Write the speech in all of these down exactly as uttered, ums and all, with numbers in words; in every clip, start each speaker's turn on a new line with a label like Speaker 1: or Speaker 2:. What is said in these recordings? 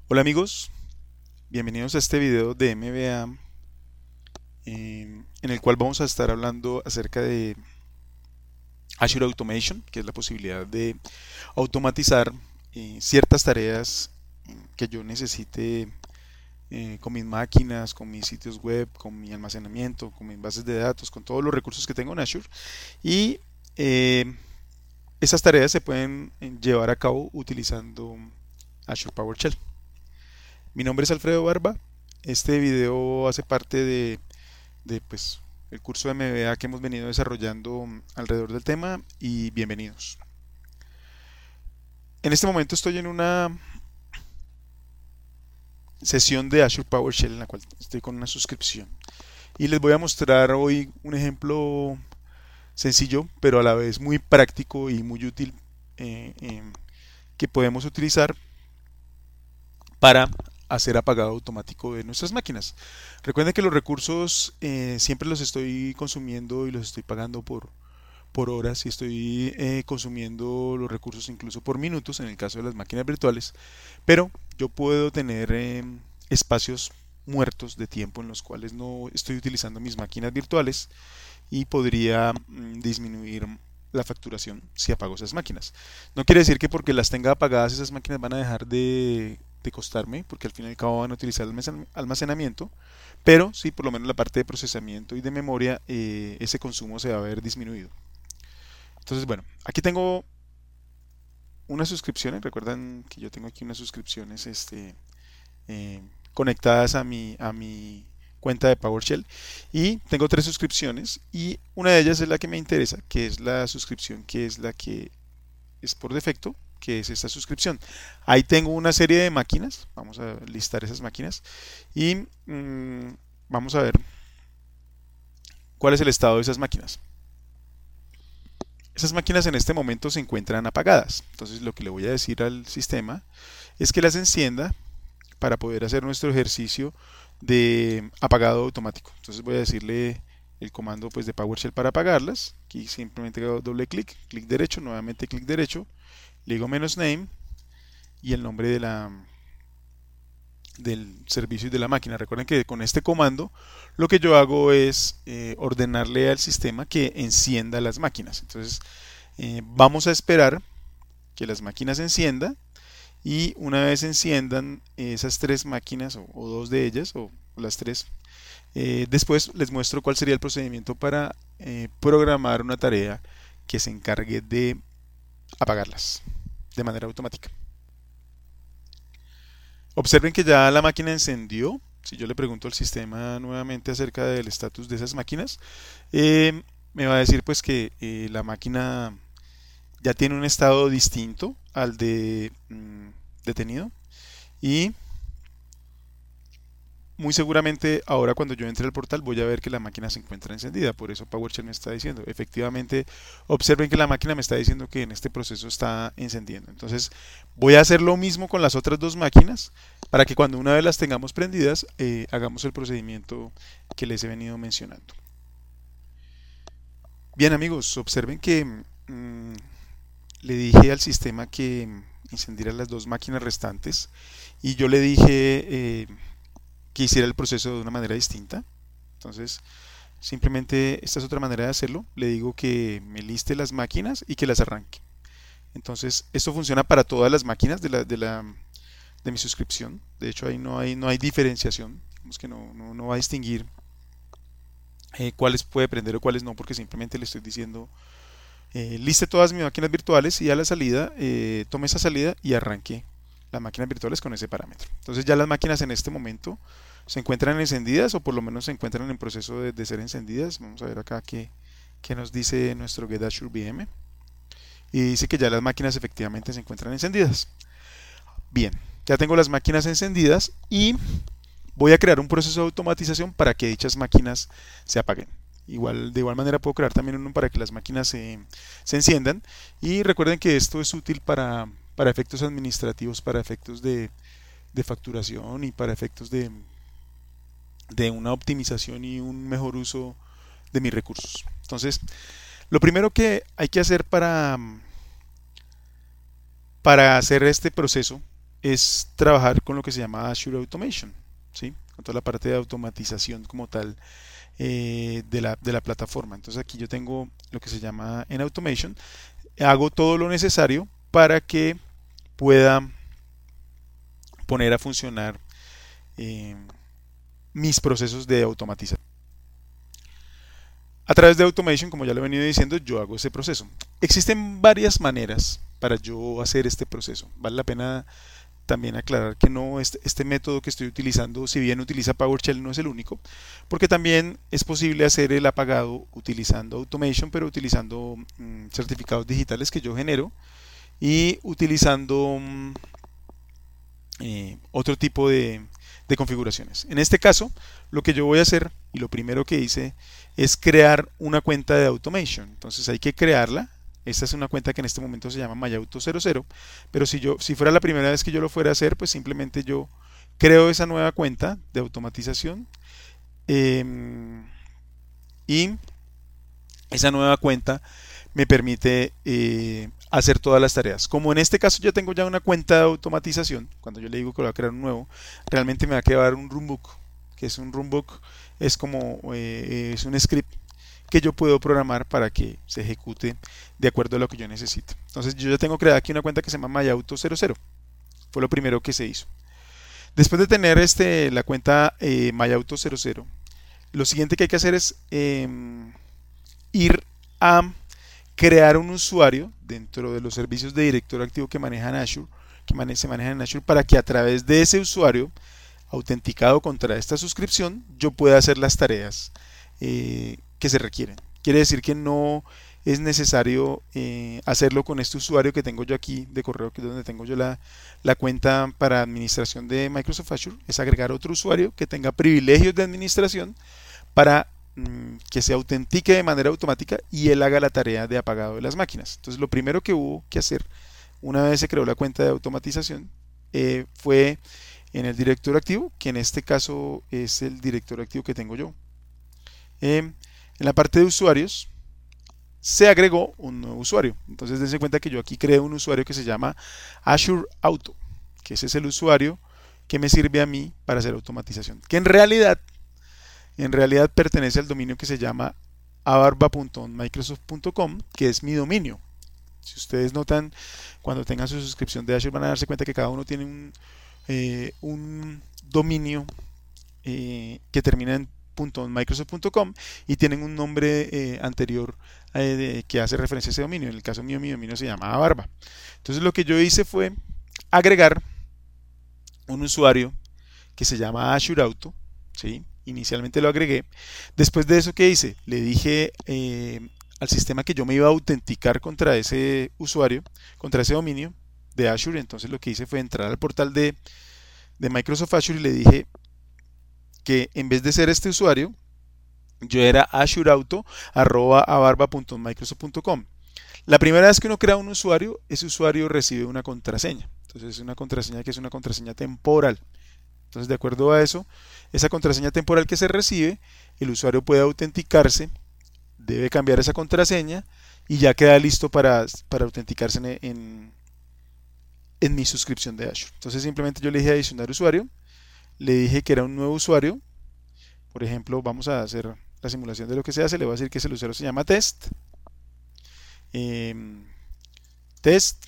Speaker 1: Hola amigos, bienvenidos a este video de M B A eh, en el cual vamos a estar hablando acerca de Azure Automation, que es la posibilidad de automatizar eh, ciertas tareas eh, que yo necesite eh, con mis máquinas, con mis sitios web, con mi almacenamiento, con mis bases de datos, con todos los recursos que tengo en Azure. Y eh, esas tareas se pueden eh, llevar a cabo utilizando Azure PowerShell. Mi nombre es Alfredo Barba. Este video hace parte de, de, pues, el curso de M B A que hemos venido desarrollando alrededor del tema y bienvenidos. En este momento estoy en una sesión de Azure PowerShell en la cual estoy con una suscripción y les voy a mostrar hoy un ejemplo sencillo pero a la vez muy práctico y muy útil eh, eh, que podemos utilizar para hacer apagado automático de nuestras máquinas. Recuerden que los recursos eh, siempre los estoy consumiendo y los estoy pagando por, por horas y estoy eh, consumiendo los recursos incluso por minutos en el caso de las máquinas virtuales, pero yo puedo tener eh, espacios muertos de tiempo en los cuales no estoy utilizando mis máquinas virtuales y podría mm, disminuir la facturación si apago esas máquinas. No quiere decir que porque las tenga apagadas esas máquinas van a dejar de, de costarme, porque al fin y al cabo van a utilizar almacenamiento, pero sí por lo menos la parte de procesamiento y de memoria, eh, ese consumo se va a ver disminuido. Entonces, bueno, aquí tengo unas suscripciones. Recuerdan que yo tengo aquí unas suscripciones este, eh, conectadas a mi, a mi cuenta de PowerShell y tengo tres suscripciones y una de ellas es la que me interesa, que es la suscripción que es la que es por defecto, que es esta suscripción. Ahí tengo una serie de máquinas, vamos a listar esas máquinas y mmm, vamos a ver cuál es el estado de esas máquinas. Esas máquinas en este momento se encuentran apagadas, entonces lo que le voy a decir al sistema es que las encienda para poder hacer nuestro ejercicio de apagado automático. Entonces voy a decirle el comando pues de PowerShell para apagarlas. Aquí simplemente hago doble clic, clic derecho, nuevamente clic derecho, le digo menos name y el nombre de la, del servicio y de la máquina. Recuerden que con este comando lo que yo hago es eh, ordenarle al sistema que encienda las máquinas. Entonces eh, vamos a esperar que las máquinas enciendan y una vez enciendan esas tres máquinas o, o dos de ellas o las tres, eh, después les muestro cuál sería el procedimiento para eh, programar una tarea que se encargue de apagarlas de manera automática. Observen que ya la máquina encendió. Si yo le pregunto al sistema nuevamente acerca del estatus de esas máquinas, eh, me va a decir pues que eh, la máquina ya tiene un estado distinto al de mm, detenido y muy seguramente ahora cuando yo entre al portal voy a ver que la máquina se encuentra encendida. Por eso PowerShell me está diciendo, efectivamente, observen que la máquina me está diciendo que en este proceso está encendiendo. Entonces voy a hacer lo mismo con las otras dos máquinas para que cuando una vez las tengamos prendidas eh, hagamos el procedimiento que les he venido mencionando. Bien amigos, observen que mmm, le dije al sistema que encendiera las dos máquinas restantes y yo le dije eh, que hiciera el proceso de una manera distinta. Entonces, simplemente esta es otra manera de hacerlo. Le digo que me liste las máquinas y que las arranque. Entonces, esto funciona para todas las máquinas de, la, de, la, de mi suscripción. De hecho, ahí no hay, no hay diferenciación. Digamos que no, no, no va a distinguir eh, cuáles puede prender o cuáles no, porque simplemente le estoy diciendo eh, liste todas mis máquinas virtuales y a la salida eh, tome esa salida y arranque las máquinas virtuales con ese parámetro. Entonces ya las máquinas en este momento se encuentran encendidas o por lo menos se encuentran en proceso de, de ser encendidas. Vamos a ver acá qué, qué nos dice nuestro Get Azure V M y dice que ya las máquinas efectivamente se encuentran encendidas. Bien, ya tengo las máquinas encendidas y voy a crear un proceso de automatización para que dichas máquinas se apaguen. Igual, de igual manera puedo crear también uno para que las máquinas se, se enciendan y recuerden que esto es útil para, para efectos administrativos, para efectos de, de facturación y para efectos de, de una optimización y un mejor uso de mis recursos. Entonces, lo primero que hay que hacer para, para hacer este proceso es trabajar con lo que se llama Azure Automation, ¿sí? Con toda la parte de automatización como tal eh, de la, de la plataforma. Entonces aquí yo tengo lo que se llama en Automation, hago todo lo necesario para que pueda poner a funcionar eh, mis procesos de automatización. A través de Automation, como ya lo he venido diciendo, yo hago ese proceso. Existen varias maneras para yo hacer este proceso. Vale la pena también aclarar que no este, este método que estoy utilizando, si bien utiliza PowerShell, no es el único, porque también es posible hacer el apagado utilizando Automation, pero utilizando mmm, certificados digitales que yo genero y utilizando mmm, eh, otro tipo de, de configuraciones. En este caso, lo que yo voy a hacer y lo primero que hice es crear una cuenta de Automation. Entonces hay que crearla. Esta es una cuenta que en este momento se llama Mayauto cero cero, pero si yo si fuera la primera vez que yo lo fuera a hacer, pues simplemente yo creo esa nueva cuenta de automatización eh, y esa nueva cuenta me permite eh, hacer todas las tareas. Como en este caso yo tengo ya una cuenta de automatización, cuando yo le digo que lo voy a crear un nuevo, realmente me va a quedar un runbook, que es un runbook, es como eh, es un script que yo puedo programar para que se ejecute de acuerdo a lo que yo necesito. Entonces yo ya tengo creada aquí una cuenta que se llama Mayauto cero cero. Fue lo primero que se hizo. Después de tener este, la cuenta eh, Mayauto cero cero, lo siguiente que hay que hacer es eh, ir a crear un usuario dentro de los servicios de directorio activo que manejan Azure, que mane se manejan en Azure, para que a través de ese usuario autenticado contra esta suscripción yo pueda hacer las tareas eh, que se requieren. Quiere decir que no es necesario eh, hacerlo con este usuario que tengo yo aquí de correo, que es donde tengo yo la, la cuenta para administración de Microsoft Azure. Es agregar otro usuario que tenga privilegios de administración para mmm, que se autentique de manera automática y él haga la tarea de apagado de las máquinas. Entonces lo primero que hubo que hacer una vez se creó la cuenta de automatización eh, fue en el directorio activo, que en este caso es el directorio activo que tengo yo. Eh, en la parte de usuarios se agregó un nuevo usuario. Entonces dense cuenta que yo aquí creo un usuario que se llama Azure Auto, que ese es el usuario que me sirve a mí para hacer automatización, que en realidad en realidad pertenece al dominio que se llama abarba punto microsoft punto com, que es mi dominio. Si ustedes notan, cuando tengan su suscripción de Azure van a darse cuenta que cada uno tiene un, eh, un dominio eh, que termina en .microsoft punto com y tienen un nombre eh, anterior eh, de, que hace referencia a ese dominio. En el caso mío, mi dominio se llama Barba. Entonces lo que yo hice fue agregar un usuario que se llama Azure Auto, ¿sí? Inicialmente lo agregué. Después de eso, ¿qué hice? Le dije eh, al sistema que yo me iba a autenticar contra ese usuario, contra ese dominio de Azure. Entonces lo que hice fue entrar al portal de, de Microsoft Azure y le dije que en vez de ser este usuario, yo era azureauto arroba abarba punto microsoft punto com. La primera vez que uno crea un usuario, ese usuario recibe una contraseña. Entonces es una contraseña que es una contraseña temporal. Entonces, de acuerdo a eso, esa contraseña temporal que se recibe, el usuario puede autenticarse, debe cambiar esa contraseña y ya queda listo para, para autenticarse en, en, en mi suscripción de Azure. Entonces simplemente yo le dije adicionar usuario, le dije que era un nuevo usuario. Por ejemplo, vamos a hacer la simulación de lo que se hace. Le voy a decir que ese usuario se llama test. Eh, test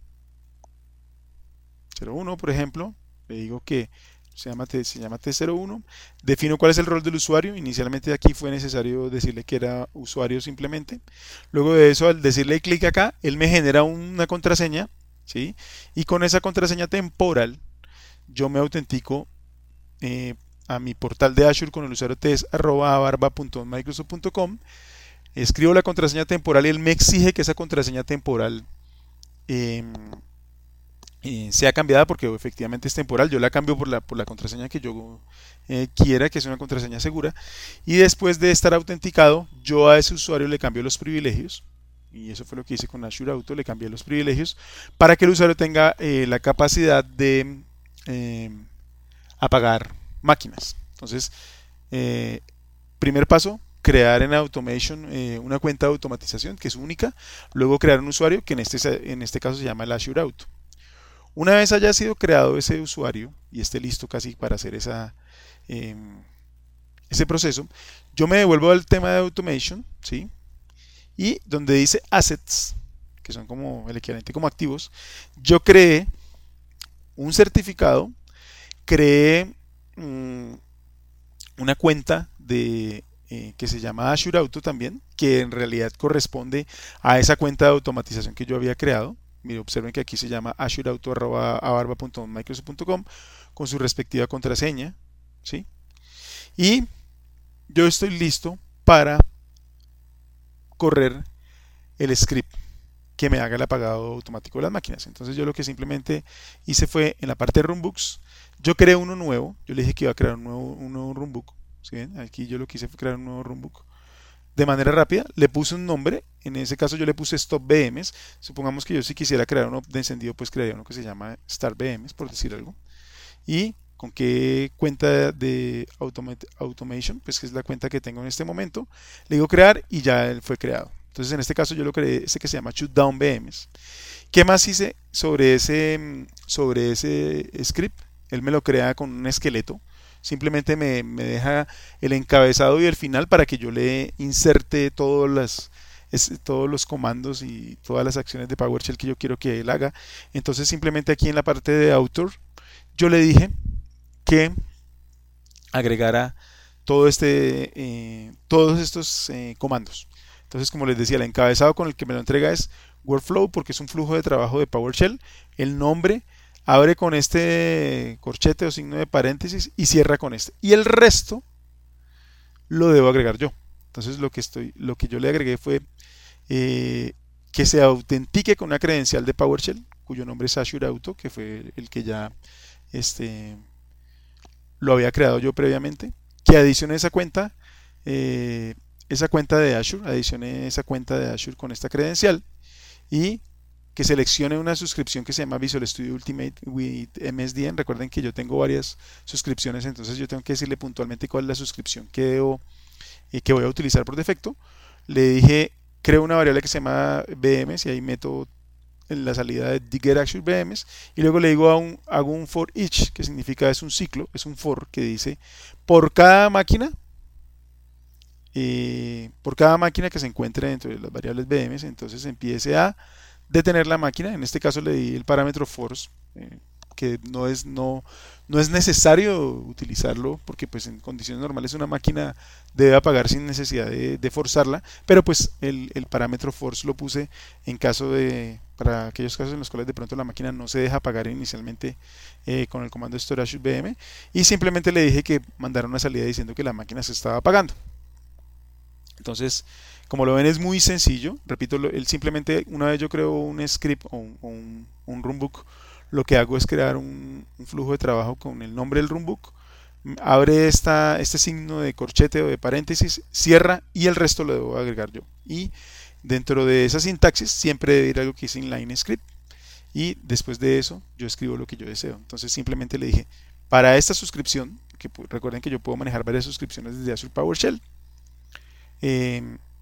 Speaker 1: cero uno, por ejemplo. Le digo que se llama, se llama test cero uno. Defino cuál es el rol del usuario. Inicialmente aquí fue necesario decirle que era usuario simplemente. Luego de eso, al decirle clic acá, él me genera una contraseña, ¿sí? Y con esa contraseña temporal, yo me autentico Eh, a mi portal de Azure con el usuario test arroba abarba punto microsoft punto com, escribo la contraseña temporal y él me exige que esa contraseña temporal eh, eh, sea cambiada porque efectivamente es temporal. Yo la cambio por la, por la contraseña que yo eh, quiera, que es una contraseña segura, y después de estar autenticado yo a ese usuario le cambio los privilegios. Y eso fue lo que hice con Azure Auto, le cambié los privilegios para que el usuario tenga eh, la capacidad de eh, apagar máquinas. Entonces, eh, primer paso, crear en Automation eh, una cuenta de automatización que es única. Luego crear un usuario que en este, en este caso se llama el Azure Auto. Una vez haya sido creado ese usuario y esté listo casi para hacer esa, eh, ese proceso, yo me devuelvo al tema de automation, ¿sí? Y donde dice assets, que son como el equivalente como activos, yo creé un certificado, creé mmm, una cuenta de eh, que se llama Azure Auto también, que en realidad corresponde a esa cuenta de automatización que yo había creado. Mire, observen que aquí se llama azureauto arroba abarba punto microsoft punto com con su respectiva contraseña, ¿sí? Y yo estoy listo para correr el script que me haga el apagado automático de las máquinas. Entonces yo lo que simplemente hice fue en la parte de runbooks, yo creé uno nuevo, yo le dije que iba a crear un nuevo, un nuevo runbook, ¿sí ven? Aquí yo lo que hice fue crear un nuevo runbook de manera rápida, le puse un nombre, en ese caso yo le puse stop V Ms, supongamos que yo si quisiera crear uno de encendido pues crearía uno que se llama start V Ms, por decir algo, y con qué cuenta de automate, automation, pues que es la cuenta que tengo en este momento, le digo crear y ya él fue creado. Entonces en este caso yo lo creé, este que se llama shutdown V Ms. ¿Qué más hice sobre ese, sobre ese script? Él me lo crea con un esqueleto. Simplemente me, me deja el encabezado y el final para que yo le inserte todas las, es, todos los comandos y todas las acciones de PowerShell que yo quiero que él haga. Entonces simplemente aquí en la parte de author yo le dije que agregara todo este, eh, todos estos eh, comandos. Entonces, como les decía, el encabezado con el que me lo entrega es workflow porque es un flujo de trabajo de PowerShell. El nombre abre con este corchete o signo de paréntesis y cierra con este. Y el resto lo debo agregar yo. Entonces, lo que, estoy, lo que yo le agregué fue eh, que se autentique con una credencial de PowerShell, cuyo nombre es Azure Auto, que fue el que ya este, lo había creado yo previamente. Que adicione esa cuenta. Eh, esa cuenta de Azure, adicione esa cuenta de Azure con esta credencial y que seleccione una suscripción que se llama Visual Studio Ultimate with M S D N. Recuerden que yo tengo varias suscripciones, entonces yo tengo que decirle puntualmente cuál es la suscripción que, debo, eh, que voy a utilizar por defecto. Le dije, creo una variable que se llama V Ms y ahí meto en la salida de get Azure V Ms y luego le digo a un, hago un for each, que significa es un ciclo, es un for que dice por cada máquina Eh, por cada máquina que se encuentre dentro de las variables V Ms, entonces empiece a detener la máquina. En este caso le di el parámetro force, eh, que no es, no, no es necesario utilizarlo porque pues en condiciones normales una máquina debe apagar sin necesidad de, de forzarla, pero pues el, el parámetro force lo puse en caso de, para aquellos casos en los cuales de pronto la máquina no se deja apagar inicialmente eh, con el comando storage V M, y simplemente le dije que mandara una salida diciendo que la máquina se estaba apagando. Entonces, como lo ven, es muy sencillo. Repito, él simplemente, una vez yo creo un script o un, un, un runbook, lo que hago es crear un, un, flujo de trabajo con el nombre del runbook, abre esta, este signo de corchete o de paréntesis, cierra y el resto lo debo agregar yo. Y dentro de esa sintaxis siempre debe ir algo que dice inline script y después de eso yo escribo lo que yo deseo. Entonces simplemente le dije, para esta suscripción, que recuerden que yo puedo manejar varias suscripciones desde Azure PowerShell, Eh,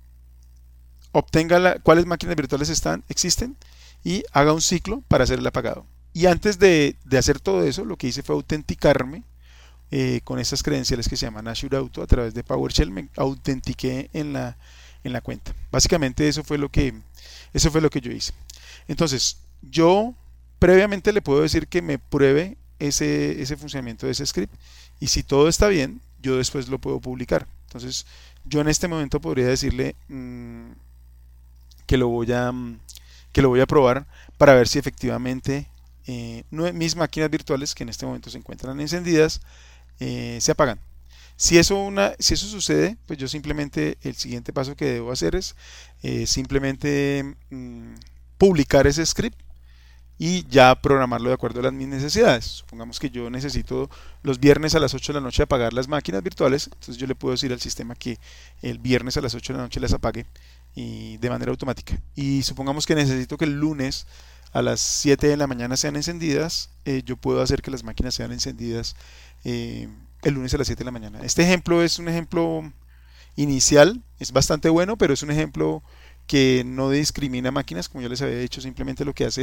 Speaker 1: obtenga la, cuáles máquinas virtuales están, existen y haga un ciclo para hacer el apagado. Y antes de, de hacer todo eso, lo que hice fue autenticarme eh, con estas credenciales que se llaman Azure Auto a través de PowerShell. Me autentiqué en la, en la cuenta. Básicamente eso fue lo que, eso fue lo que yo hice. Entonces, yo previamente le puedo decir que me pruebe ese, ese funcionamiento de ese script y si todo está bien, yo después lo puedo publicar. Entonces, yo en este momento podría decirle mmm, que lo voy a que lo voy a probar para ver si efectivamente eh, mis máquinas virtuales que en este momento se encuentran encendidas eh, se apagan. Si eso, una, si eso sucede, pues yo simplemente el siguiente paso que debo hacer es eh, simplemente mmm, publicar ese script y ya programarlo de acuerdo a las mis necesidades. Supongamos que yo necesito los viernes a las ocho de la noche apagar las máquinas virtuales, entonces yo le puedo decir al sistema que el viernes a las ocho de la noche las apague y de manera automática. Y supongamos que necesito que el lunes a las siete de la mañana sean encendidas, eh, yo puedo hacer que las máquinas sean encendidas eh, el lunes a las siete de la mañana. Este ejemplo es un ejemplo inicial, es bastante bueno, pero es un ejemplo que no discrimina máquinas, como yo les había dicho, simplemente lo que hace es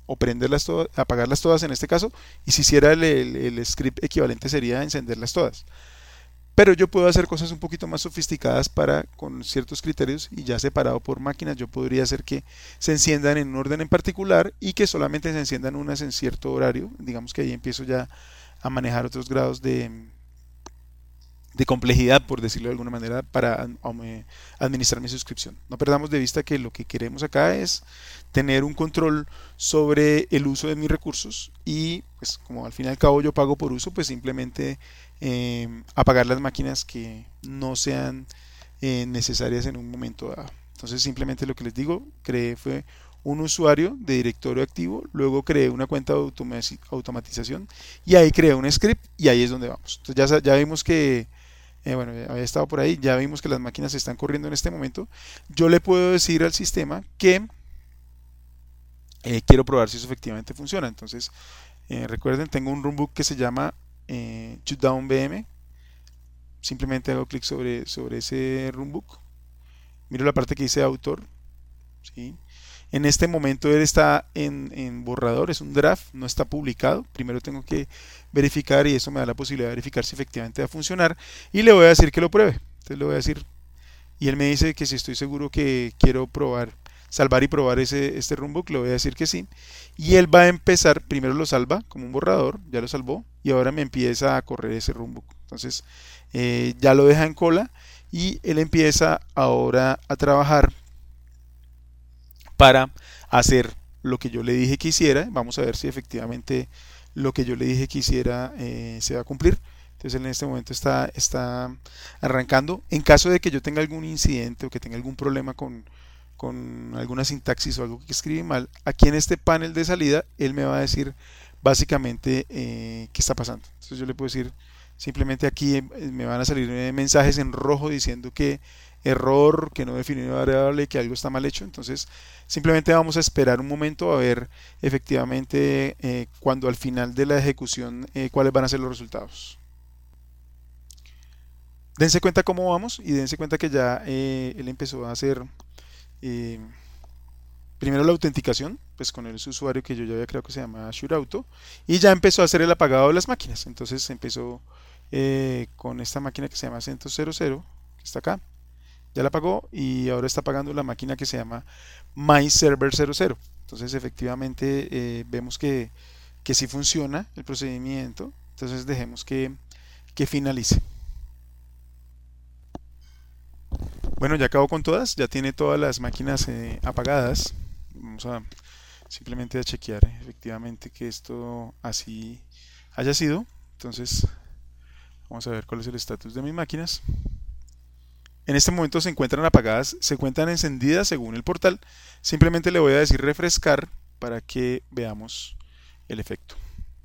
Speaker 1: o prenderlas todas, apagarlas todas en este caso, y si hiciera el, el- el script equivalente sería encenderlas todas. Pero yo puedo hacer cosas un poquito más sofisticadas para con ciertos criterios y ya separado por máquinas, yo podría hacer que se enciendan en un orden en particular y que solamente se enciendan unas en cierto horario. Digamos que ahí empiezo ya a manejar otros grados de, de complejidad, por decirlo de alguna manera, para administrar mi suscripción. No perdamos de vista que lo que queremos acá es tener un control sobre el uso de mis recursos y pues como al fin y al cabo yo pago por uso, pues simplemente eh, apagar las máquinas que no sean eh, necesarias en un momento dado. Entonces simplemente lo que les digo, creé fue un usuario de directorio activo, luego creé una cuenta de automatización y ahí creé un script y ahí es donde vamos. Entonces ya, ya vimos que eh, bueno, había estado por ahí, ya vimos que las máquinas están corriendo en este momento. Yo le puedo decir al sistema que eh, quiero probar si eso efectivamente funciona. Entonces, eh, recuerden, tengo un runbook que se llama eh, Shutdown V M. Simplemente hago clic sobre, sobre ese runbook. Miro la parte que dice autor. ¿Sí? En este momento él está en, en borrador, es un draft, no está publicado. Primero tengo que verificar y eso me da la posibilidad de verificar si efectivamente va a funcionar. Y le voy a decir que lo pruebe. Entonces le voy a decir, y él me dice que si estoy seguro que quiero probar, salvar y probar ese, este runbook, le voy a decir que sí. Y él va a empezar, primero lo salva como un borrador, ya lo salvó, y ahora me empieza a correr ese runbook. Entonces eh, ya lo deja en cola y él empieza ahora a trabajar para hacer lo que yo le dije que hiciera. Vamos a ver si efectivamente lo que yo le dije que hiciera eh, se va a cumplir. Entonces él en este momento está, está arrancando. En caso de que yo tenga algún incidente o que tenga algún problema con, con alguna sintaxis o algo que escribí mal, aquí en este panel de salida él me va a decir básicamente eh, qué está pasando. Entonces yo le puedo decir, simplemente aquí eh, me van a salir eh, mensajes en rojo diciendo que error, que no definió una variable, que algo está mal hecho. Entonces simplemente vamos a esperar un momento a ver efectivamente eh, cuando al final de la ejecución eh, cuáles van a ser los resultados. Dense cuenta cómo vamos y dense cuenta que ya eh, él empezó a hacer eh, primero la autenticación, pues con el usuario que yo ya había creado que se llama SureAuto, y ya empezó a hacer el apagado de las máquinas. Entonces empezó eh, con esta máquina que se llama CentOS cero cero, que está acá, ya la apagó y ahora está apagando la máquina que se llama MyServer cero cero. Entonces efectivamente eh, vemos que, que sí funciona el procedimiento. Entonces dejemos que, que finalice. Bueno, ya acabó con todas, ya tiene todas las máquinas eh, apagadas. Vamos a simplemente a chequear eh, efectivamente que esto así haya sido. Entonces vamos a ver cuál es el estatus de mis máquinas. En este momento se encuentran apagadas, se encuentran encendidas según el portal. Simplemente le voy a decir refrescar para que veamos el efecto.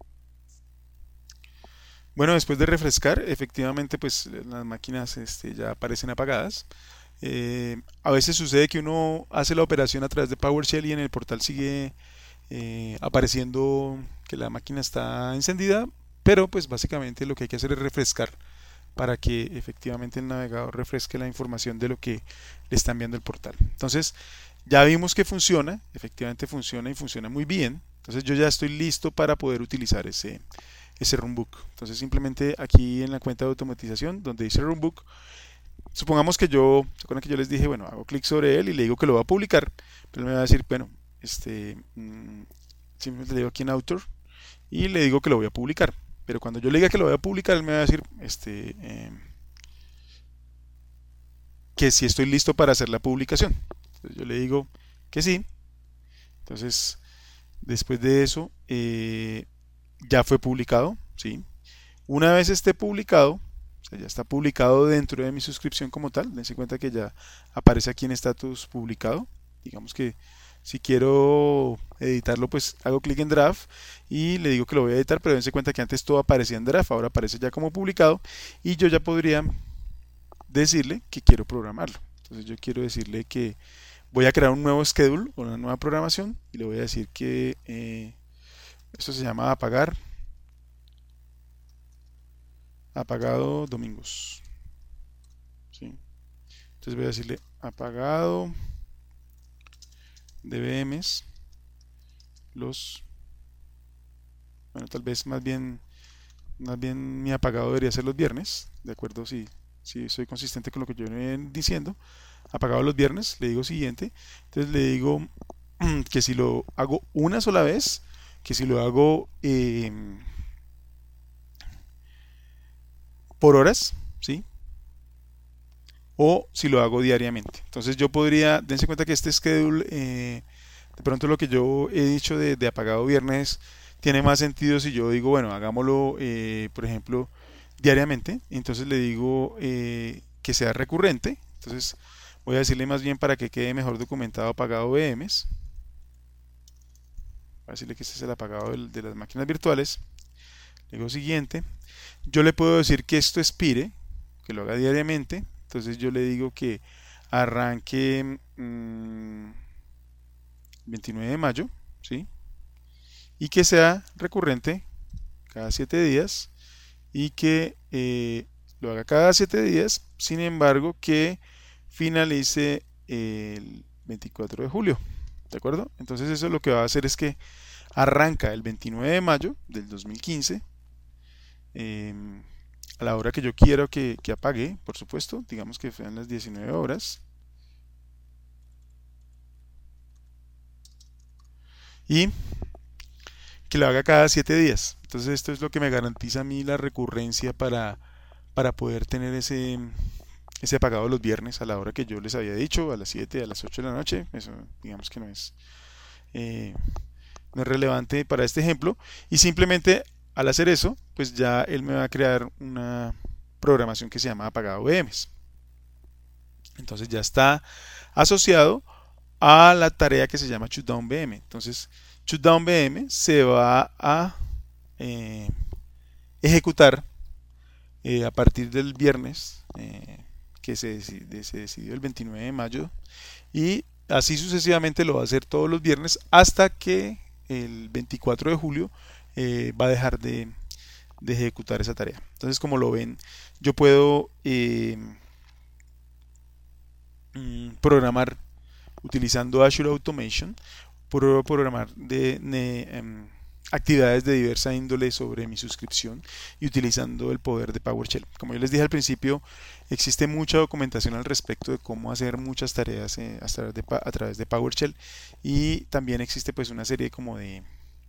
Speaker 1: Bueno, después de refrescar, efectivamente pues las máquinas este, ya aparecen apagadas. Eh, a veces sucede que uno hace la operación a través de PowerShell y en el portal sigue eh, apareciendo que la máquina está encendida, pero pues básicamente lo que hay que hacer es refrescar para que efectivamente el navegador refresque la información de lo que le está enviando el portal. Entonces ya vimos que funciona, efectivamente funciona y funciona muy bien. Entonces yo ya estoy listo para poder utilizar ese, ese runbook. Entonces simplemente aquí en la cuenta de automatización donde dice runbook, supongamos que yo, ¿se acuerdan que yo les dije, bueno, hago clic sobre él y le digo que lo va a publicar, pero él me va a decir, bueno, este, mmm, simplemente le digo aquí en author y le digo que lo voy a publicar. Pero cuando yo le diga que lo voy a publicar, él me va a decir este, eh, que si estoy listo para hacer la publicación. Entonces yo le digo que sí. Entonces, después de eso, eh, ya fue publicado, ¿sí? Una vez esté publicado, o sea, ya está publicado dentro de mi suscripción como tal. Dense cuenta que ya aparece aquí en status publicado. Digamos que si quiero editarlo, pues hago clic en draft y le digo que lo voy a editar, pero dense cuenta que antes todo aparecía en draft, ahora aparece ya como publicado y yo ya podría decirle que quiero programarlo. Entonces yo quiero decirle que voy a crear un nuevo schedule o una nueva programación y le voy a decir que eh, esto se llama apagar apagado domingos, ¿sí? Entonces voy a decirle apagado de V Ms los, bueno, tal vez más bien, más bien mi apagado debería ser los viernes, de acuerdo, si, si soy consistente con lo que yo vengo diciendo, apagado los viernes, le digo siguiente, entonces le digo que si lo hago una sola vez, que si lo hago eh, por horas, ¿sí? O si lo hago diariamente. Entonces yo podría, dense cuenta que este schedule, eh, de pronto lo que yo he dicho de, de apagado viernes, tiene más sentido si yo digo, bueno, hagámoslo, eh, por ejemplo, diariamente. Entonces le digo eh, que sea recurrente. Entonces voy a decirle más bien para que quede mejor documentado apagado V Ms. Voy a decirle que este es el apagado del- de las máquinas virtuales. Le digo siguiente. Yo le puedo decir que esto expire, que lo haga diariamente. Entonces yo le digo que arranque mm, veintinueve de mayo, ¿sí? Y que sea recurrente cada siete días y que eh, lo haga cada siete días, sin embargo que finalice el veinticuatro de julio, ¿de acuerdo? Entonces eso lo que va a hacer es que arranca el veintinueve de mayo del dos mil quince, eh, a la hora que yo quiero que, que apague, por supuesto, digamos que sean las diecinueve horas, y que lo haga cada siete días. Entonces esto es lo que me garantiza a mí la recurrencia para, para poder tener ese, ese apagado los viernes a la hora que yo les había dicho, a las siete, a las ocho de la noche. Eso digamos que no es, eh, no es relevante para este ejemplo. Y simplemente al hacer eso, pues ya él me va a crear una programación que se llama apagado V Ms. Entonces ya está asociado a la tarea que se llama shutdown V M. Entonces, shutdown V M se va a eh, ejecutar eh, a partir del viernes eh, que se, decide, se decidió el veintinueve de mayo y así sucesivamente lo va a hacer todos los viernes hasta que el veinticuatro de julio eh, va a dejar de, de, ejecutar esa tarea. Entonces, como lo ven, yo puedo eh, mm, programar utilizando Azure Automation, puedo programar de, de um, actividades de diversa índole sobre mi suscripción y utilizando el poder de PowerShell. Como yo les dije al principio, existe mucha documentación al respecto de cómo hacer muchas tareas eh, a, través de, a través de PowerShell y también existe pues una serie como de,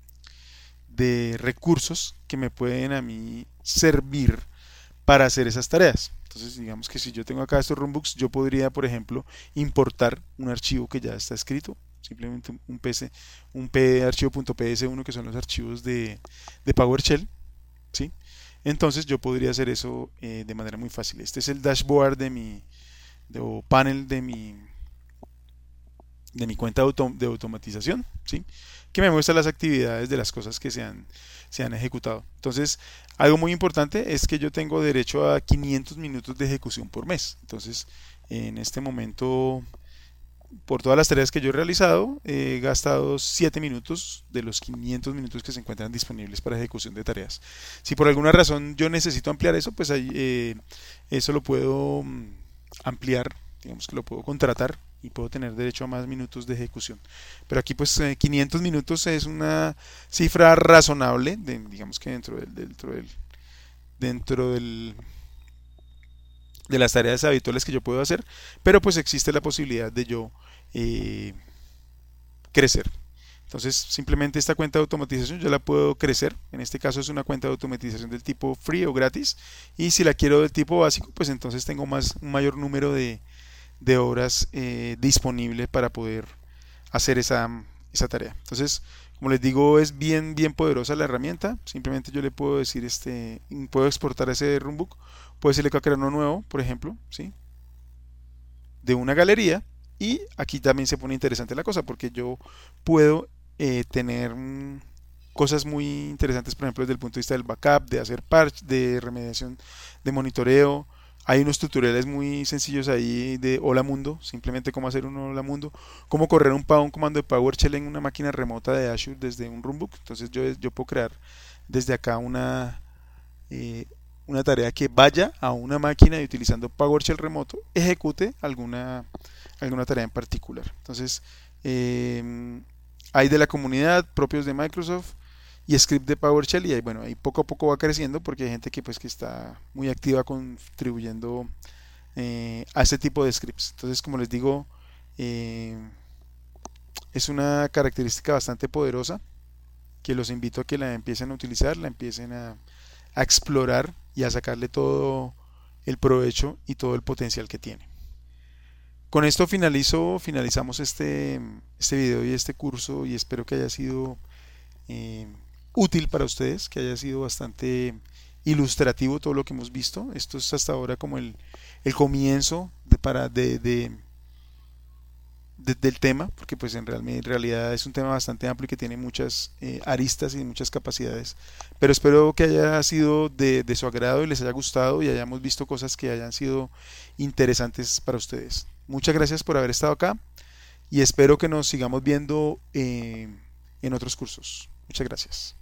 Speaker 1: de recursos que me pueden a mí servir para hacer esas tareas. Entonces, digamos que si yo tengo acá estos runbooks, yo podría, por ejemplo, importar un archivo que ya está escrito, simplemente un P S, un P archivo.ps uno que son los archivos de, de PowerShell, ¿sí? Entonces yo podría hacer eso eh, de manera muy fácil. Este es el dashboard de mi, de, o panel de mi, de mi cuenta de, auto, de automatización, ¿sí? Que me muestra las actividades de las cosas que se han, se han ejecutado. Entonces, algo muy importante es que yo tengo derecho a quinientos minutos de ejecución por mes. Entonces, en este momento, por todas las tareas que yo he realizado, he gastado siete minutos de los quinientos minutos que se encuentran disponibles para ejecución de tareas. Si por alguna razón yo necesito ampliar eso, pues ahí, eh, eso lo puedo mm, ampliar, digamos que lo puedo contratar y puedo tener derecho a más minutos de ejecución. Pero aquí pues eh, quinientos minutos es una cifra razonable, de, digamos que dentro del, dentro del, dentro del, de las tareas habituales que yo puedo hacer, pero pues existe la posibilidad de yo eh, crecer. Entonces simplemente esta cuenta de automatización yo la puedo crecer, en este caso es una cuenta de automatización del tipo free o gratis, y si la quiero del tipo básico, pues entonces tengo más, un mayor número de, de horas eh, disponible para poder hacer esa, esa tarea. Entonces, como les digo, es bien, bien poderosa la herramienta. Simplemente yo le puedo decir, este, puedo exportar ese runbook, puedo decirle que va a crear uno nuevo, por ejemplo, ¿sí? De una galería. Y aquí también se pone interesante la cosa, porque yo puedo eh, tener mm, cosas muy interesantes, por ejemplo, desde el punto de vista del backup, de hacer parche, de remediación, de monitoreo. Hay unos tutoriales muy sencillos ahí de Hola Mundo, simplemente cómo hacer un Hola Mundo, cómo correr un, un comando de PowerShell en una máquina remota de Azure desde un runbook. Entonces yo, yo puedo crear desde acá una, eh, una tarea que vaya a una máquina y utilizando PowerShell remoto ejecute alguna, alguna tarea en particular. Entonces, eh, hay de la comunidad, propios de Microsoft y script de PowerShell, y ahí, bueno, ahí poco a poco va creciendo porque hay gente que pues que está muy activa contribuyendo eh, a este tipo de scripts. Entonces, como les digo, eh, es una característica bastante poderosa que los invito a que la empiecen a utilizar, la empiecen a, a explorar y a sacarle todo el provecho y todo el potencial que tiene. Con esto finalizo, finalizamos este, este video y este curso, y espero que haya sido eh, útil para ustedes, que haya sido bastante ilustrativo todo lo que hemos visto. Esto es hasta ahora como el, el comienzo de, para, de, de, de, del tema, porque pues en, real, en, realidad es un tema bastante amplio y que tiene muchas eh, aristas y muchas capacidades. Pero espero que haya sido de, de su agrado y les haya gustado y hayamos visto cosas que hayan sido interesantes para ustedes. Muchas gracias por haber estado acá y espero que nos sigamos viendo eh, en otros cursos. Muchas gracias.